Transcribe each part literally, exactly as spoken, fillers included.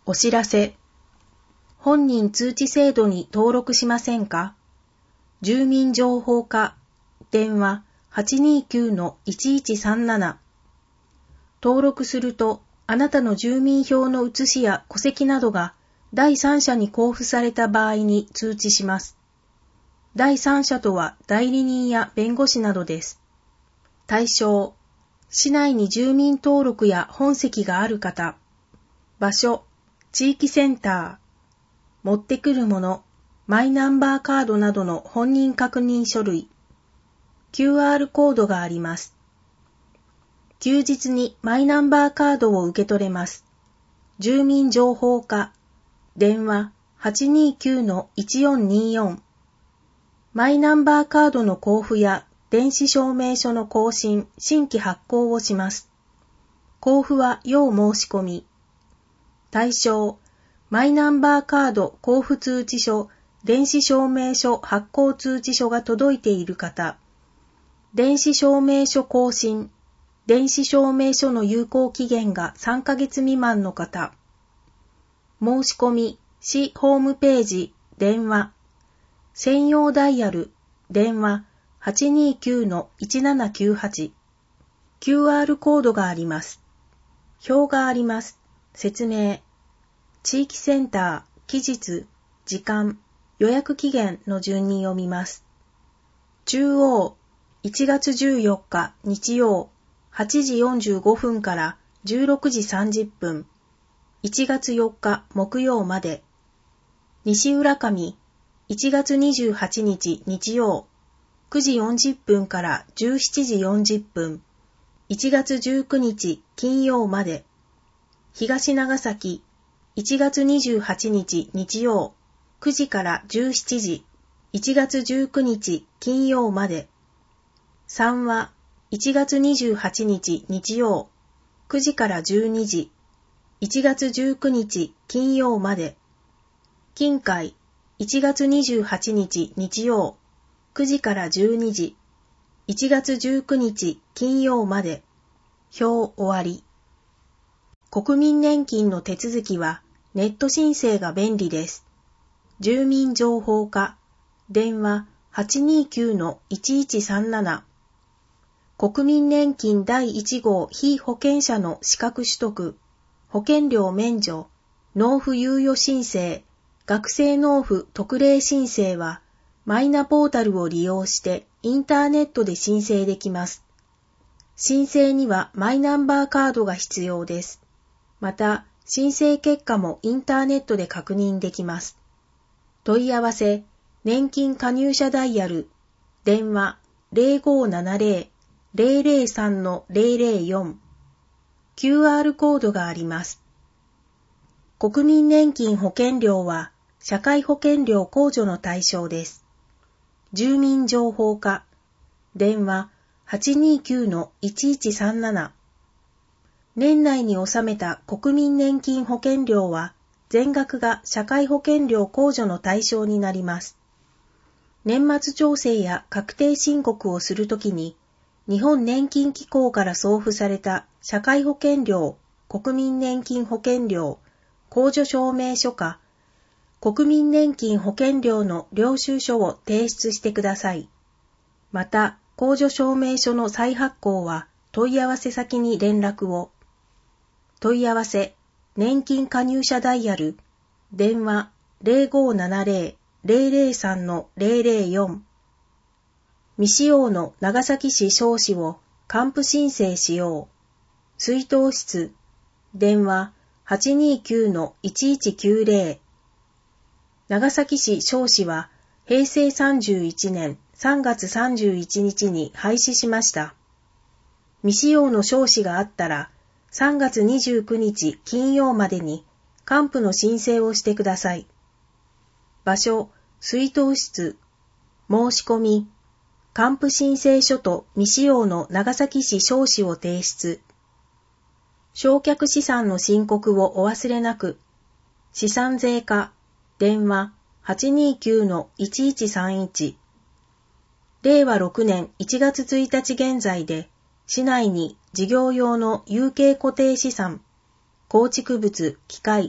お知らせ。本人通知制度に登録しませんか？住民情報課、電話 はちにーきゅうのいちいちさんなな。登録すると、あなたの住民票の写しや戸籍などが第三者に交付された場合に通知します。第三者とは代理人や弁護士などです。対象、市内に住民登録や本籍がある方。場所、地域センター。持ってくるもの、マイナンバーカードなどの本人確認書類。キューアール コードがあります。休日にマイナンバーカードを受け取れます。住民情報課、電話 はちにーきゅうのいちよんにーよん。マイナンバーカードの交付や電子証明書の更新、新規発行をします。交付は要申し込み。対象、マイナンバーカード交付通知書、電子証明書発行通知書が届いている方。電子証明書更新、電子証明書の有効期限がさんかげつ未満の方。申し込み、市ホームページ、電話。専用ダイヤル、電話 はちにーきゅうのいちななきゅうはち。キューアール コードがあります。表があります。説明。地域センター、期日、時間、予約期限の順に読みます。中央、いちがつじゅうよっか日曜、はちじよんじゅうごふんからじゅうろくじさんじゅっぷん。いちがつよっか木曜まで。西浦上、いちがつにじゅうはちにち日曜、くじよんじゅっぷんからじゅうしちじよんじゅっぷん。いちがつじゅうくにち金曜まで。東長崎、いちがつにじゅうはちにち日曜、くじからじゅうしちじ。いちがつじゅうくにち金曜まで。三和、いちがつにじゅうはちにち日曜、くじからじゅうにじ。いちがつじゅうくにち金曜まで。近海、いちがつにじゅうはちにち日曜、くじからじゅうにじ。いちがつじゅうくにち金曜まで。表終わり。国民年金の手続きはネット申請が便利です。住民情報課、電話 はちにーきゅうのいちいちさんなな。国民年金だいいち号被保険者の資格取得、保険料免除、納付猶予申請、学生納付特例申請はマイナポータルを利用してインターネットで申請できます。申請にはマイナンバーカードが必要です。また、申請結果もインターネットで確認できます。問い合わせ、年金加入者ダイヤル、電話 ゼロごーななゼロ ゼロゼロさんのゼロゼロよん。キューアール コードがあります。国民年金保険料は社会保険料控除の対象です。住民情報課、電話 はちにーきゅうのいちいちさんなな。年内に納めた国民年金保険料は全額が社会保険料控除の対象になります。年末調整や確定申告をするときに日本年金機構から送付された社会保険料、国民年金保険料、控除証明書か国民年金保険料の領収書を提出してください。また、控除証明書の再発行は問い合わせ先に連絡を。問い合わせ、年金加入者ダイヤル、電話 ゼロごーななゼロ ゼロゼロさんのゼロゼロよん。未使用の長崎市少子を還付申請しよう。出納室、電話 はちにーきゅうのいちいちきゅうゼロ。長崎市少子は平成さんじゅういちねんさんがつさんじゅういちにちに廃止しました。未使用の少子があったらさんがつにじゅうくにち金曜までに還付の申請をしてください。場所、出納室、申し込み、還付申請書と未使用の長崎市少子を提出。償却資産の申告をお忘れなく。資産税課、電話 はちにーきゅうのいちいちさんいち。れいわろくねんいちがつついたち現在で、市内に事業用の有形固定資産、構築物、機械、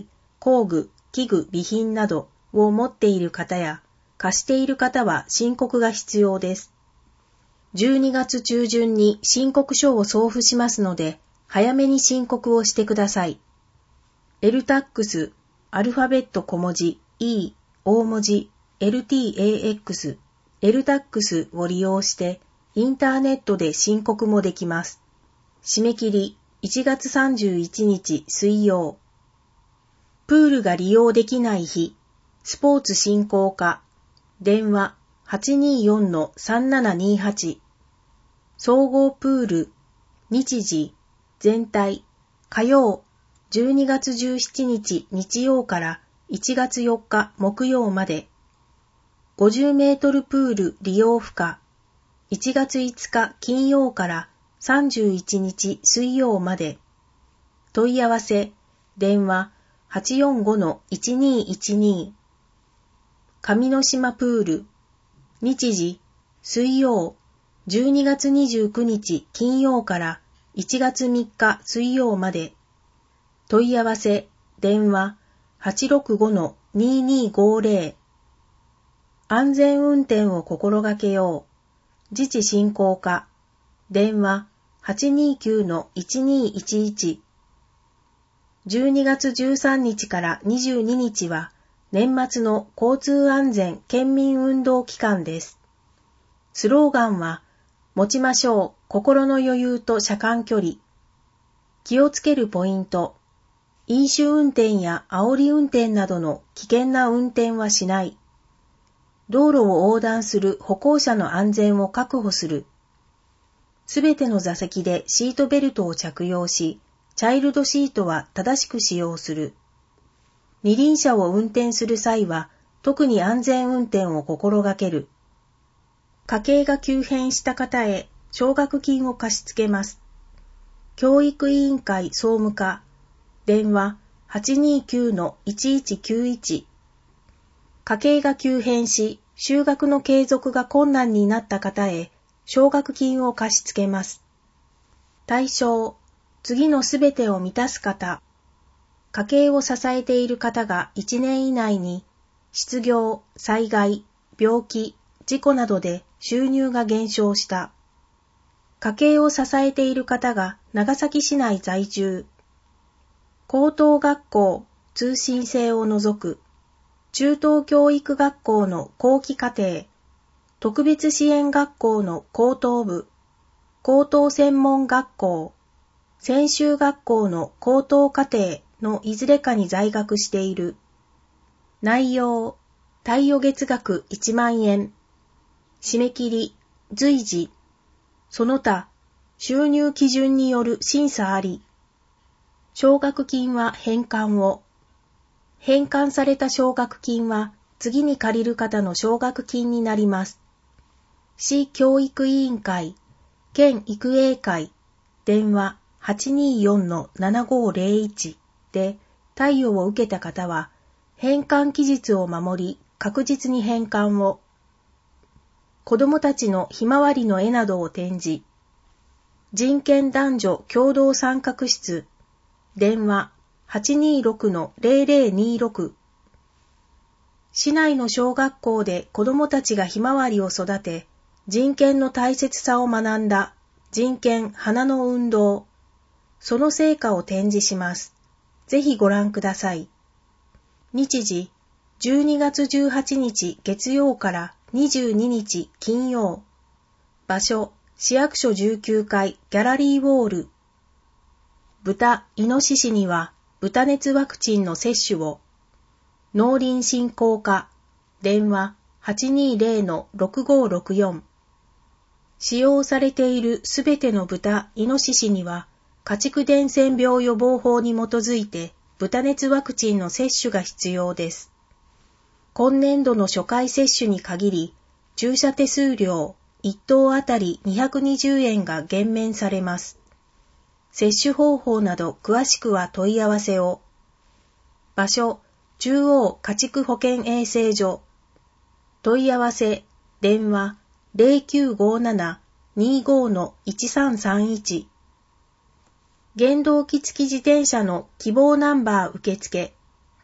工具、器具、備品などを持っている方や、貸している方は申告が必要です。じゅうにがつ中旬に申告書を送付しますので、早めに申告をしてください。エルタックス、アルファベット小文字 E、大文字 エルティーエーエックス、エルタックスを利用して、インターネットで申告もできます。締め切りいちがつさんじゅういちにち水曜。プールが利用できない日、スポーツ振興課、電話 はちにーよんのさんななにはち。総合プール、日時、全体、火曜、じゅうにがつじゅうしちにち日曜からいちがつよっか木曜まで。ごじゅうメートルプール利用不可、いちがついつか金曜からさんじゅういちにち水曜まで。問い合わせ、電話 はちよんごのいちにーいちに。上之島プール、日時、水曜、じゅうにがつにじゅうくにち金曜からいちがつみっか水曜まで。問い合わせ、電話 はちろくごのにーにーごぜろ。安全運転を心がけよう。自治振興課、電話 はちにーきゅうのいちにーいちいち。じゅうにがつじゅうさんにちからにじゅうににちは年末の交通安全県民運動期間です。スローガンは、持ちましょう心の余裕と車間距離。気をつけるポイント。飲酒運転や煽り運転などの危険な運転はしない。道路を横断する歩行者の安全を確保する。すべての座席でシートベルトを着用し、チャイルドシートは正しく使用する。二輪車を運転する際は、特に安全運転を心がける。家計が急変した方へ奨学金を貸し付けます。教育委員会総務課、電話 はちにーきゅうのいちいちきゅういち。家計が急変し、就学の継続が困難になった方へ奨学金を貸し付けます。対象、次のすべてを満たす方。家計を支えている方がいちねん以内に、失業、災害、病気、事故などで収入が減少した。家計を支えている方が長崎市内在住。高等学校、通信制を除く。中等教育学校の後期課程。特別支援学校の高等部。高等専門学校。専修学校の高等課程のいずれかに在学している。内容、貸与月額いちまんえん。締め切り、随時。その他、収入基準による審査あり。奨学金は返還を。返還された奨学金は次に借りる方の奨学金になります。市教育委員会、県育英会、電話 はちにーよんのななごーぜろいち で貸与を受けた方は、返還期日を守り確実に返還を。子どもたちのひまわりの絵などを展示。人権男女共同参画室、電話 はちにーろくのぜろぜろにーろく。市内の小学校で子どもたちがひまわりを育て、人権の大切さを学んだ人権花の運動。その成果を展示します。ぜひご覧ください。日時、じゅうにがつじゅうはちにち月曜からにじゅうににち金曜。場所、市役所じゅうきゅうかいギャラリーウォール。豚、イノシシには豚熱ワクチンの接種を。農林振興課、電話 はちにーぜろのろくごーろくよん。使用されているすべての豚、イノシシには、家畜伝染病予防法に基づいて豚熱ワクチンの接種が必要です。今年度の初回接種に限り、注射手数料いっとうあたりにひゃくにじゅうえんが減免されます。接種方法など詳しくは問い合わせを。場所、中央家畜保健衛生所。問い合わせ、電話ぜろきゅうごーなな にーごーのいちさんさんいち。原動機付き自転車の希望ナンバー受付。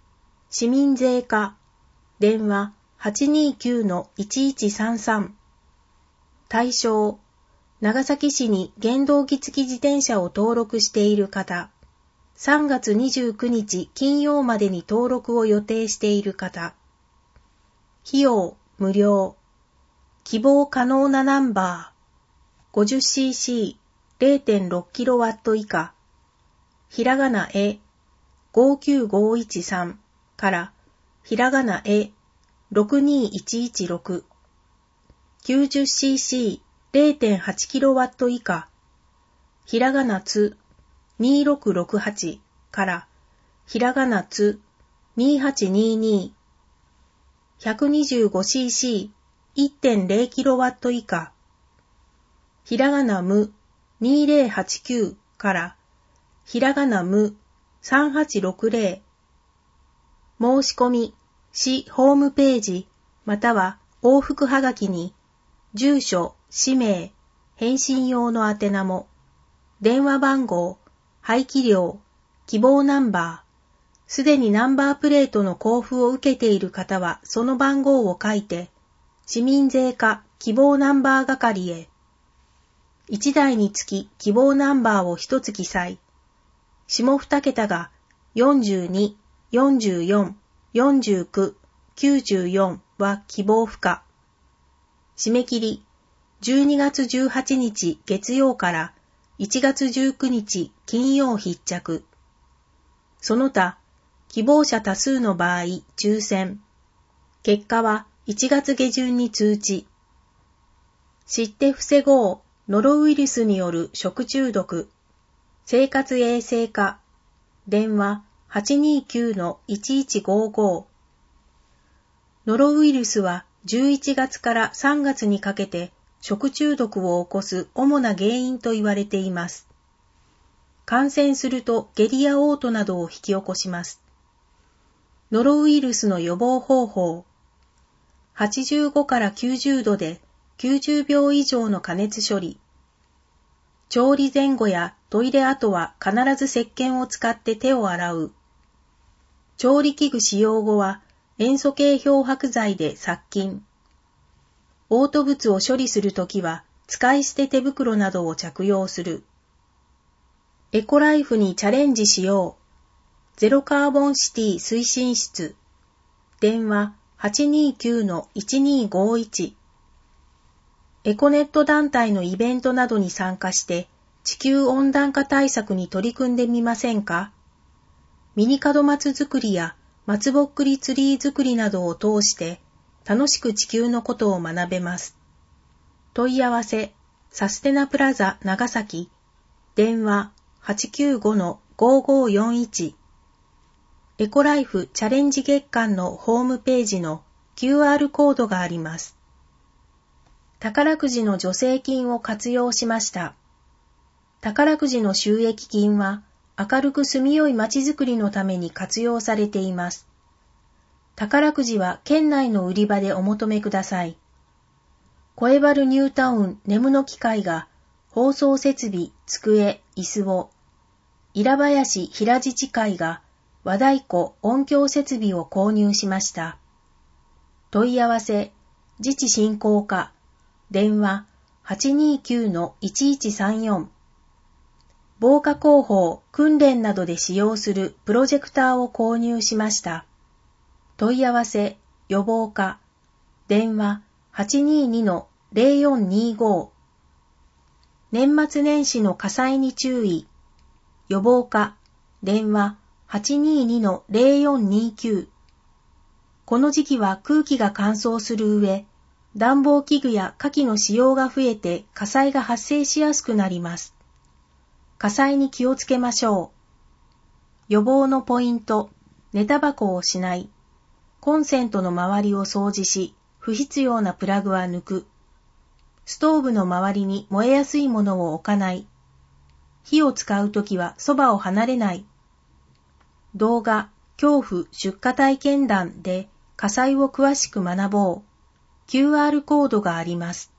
市民税課、電話 はちにーきゅうのいちいちさんさん。対象、長崎市に原動機付き自転車を登録している方、さんがつにじゅうくにち金曜までに登録を予定している方。費用、無料。希望可能なナンバー、ごじゅっシーシー、れいてんろくキロワット 以下。ひらがなえ、ごきゅうごいちさんから、ひらがなえ、ろくにいちいちろく。きゅうじゅっシーシー、れいてんはちキロワット 以下。ひらがなつ、にろくろくはちから、ひらがなつ、にはちにに。ひゃくにじゅうごシーシー、いってんれいキロワット 以下。ひらがなむ、にぜろはちきゅうから、ひらがなむ、さんはちろくぜろ。申し込み、市ホームページ、または往復はがきに、住所、氏名、返信用の宛名も、電話番号、廃棄料、希望ナンバー、すでにナンバープレートの交付を受けている方はその番号を書いて、市民税課希望ナンバー係へ。いちだいにつき希望ナンバーをひとつ記載。下に桁がよんじゅうに、よんじゅうよん、よんじゅうきゅう、きゅうじゅうよんは希望不可。締め切り、じゅうにがつじゅうはちにち月曜からいちがつじゅうくにち金曜必着。その他、希望者多数の場合、抽選。結果はいちがつげじゅんに通知。知って防ごう、ノロウイルスによる食中毒。生活衛生課、電話 はちにーきゅうのいちいちごーごー。ノロウイルスはじゅういちがつからさんがつにかけて食中毒を起こす主な原因と言われています。感染すると下痢や嘔吐などを引き起こします。ノロウイルスの予防方法。はちじゅうごからきゅうじゅうどできゅうじゅうびょう以上の加熱処理。調理前後やトイレ後は必ず石鹸を使って手を洗う。調理器具使用後は塩素系漂白剤で殺菌。嘔吐物を処理するときは使い捨て手袋などを着用する。エコライフにチャレンジしよう。ゼロカーボンシティ推進室。電話 はちにーきゅうのいちにーごーいち。エコネット団体のイベントなどに参加して地球温暖化対策に取り組んでみませんか？ミニ門松作りや松ぼっくりツリー作りなどを通して楽しく地球のことを学べます。問い合わせ、サステナプラザ長崎、電話 はちきゅうごのごーごーよんいち。エコライフチャレンジ月間のホームページの キューアール コードがあります。宝くじの助成金を活用しました。宝くじの収益金は明るく住みよい街づくりのために活用されています。宝くじは県内の売り場でお求めください。小原ニュータウンネムの機械が放送設備、机、椅子を、稲林平自治会が和太鼓音響設備を購入しました。問い合わせ、自治振興課、電話 はちにーきゅうのいちいちさんよん。防火広報、訓練などで使用するプロジェクターを購入しました。問い合わせ、予防課、電話 はちにーにのぜろよんにーごー。年末年始の火災に注意。予防課、電話 はちにーにのぜろよんにーきゅう。この時期は空気が乾燥する上、暖房器具や火器の使用が増えて火災が発生しやすくなります。火災に気をつけましょう。予防のポイント、寝タバコをしない。コンセントの周りを掃除し、不必要なプラグは抜く。ストーブの周りに燃えやすいものを置かない。火を使うときはそばを離れない。動画、恐怖出火体験談で火災を詳しく学ぼう。キューアール コードがあります。